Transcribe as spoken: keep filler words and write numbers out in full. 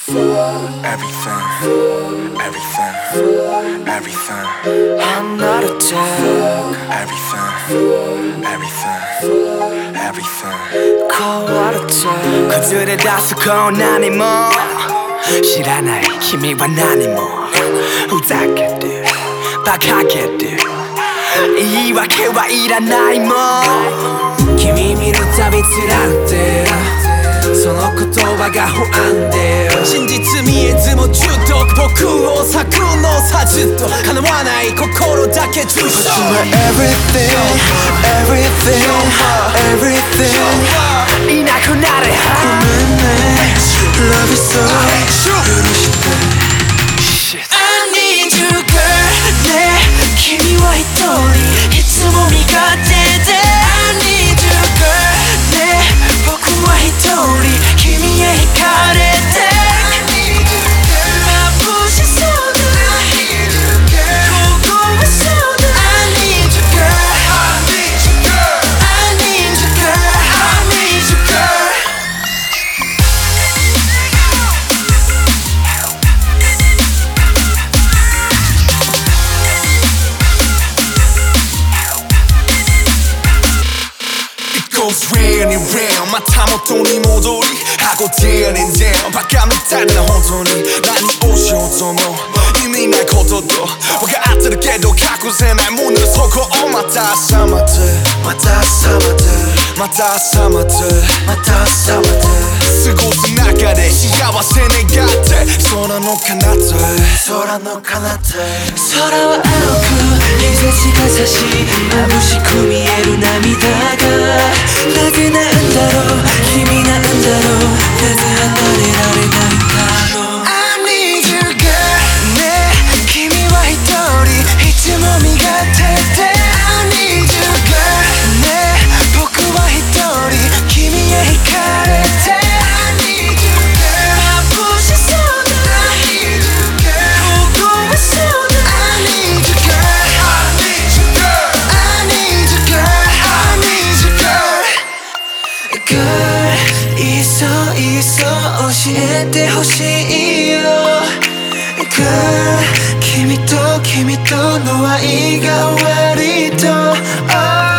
everything, everything, everything. I'm not a jerk. Everything, everything, everything. Call what a jerk. 崩れ出すこう何も知らない君は何もふざけて馬鹿げて言い訳はいらないもん君見るたびつらってその言葉が不安で真実見えずも中毒僕を裂くのさずっと叶わない心だけ重症 Everything, everything, everything いなくなれごめんね Love you so 許して I need you girl ね君は一人いつも味方で I need you girl ね僕は一人君へ惹かれて眩しそうだ凍えそうだ I need you girl I need you girl I need you girl I need you girl Goes round and round また元に戻り箱 down and down バカみたいな本当に何をしようとも意味ないことと分かってるけど隠せないものそこをまた朝までまた朝までまた朝までまた朝まで過ごす中で幸せ願って空の彼方へ空の彼方へ空は青く日差しが差し眩しく見える涙がなぜなんだろう君なんだろうなぜ離れられないんだろう I need you girl ね君は一人いつも身勝手で I need you girl ね僕は一人君へ惹かれて I need you girl 眩しそうだ I need you girl 凍えそうだ I need you girl I need you girl I need you girl I need you girl Girl いっそいっそ教えてほしいよ Girl 君と君との愛が終わりと、oh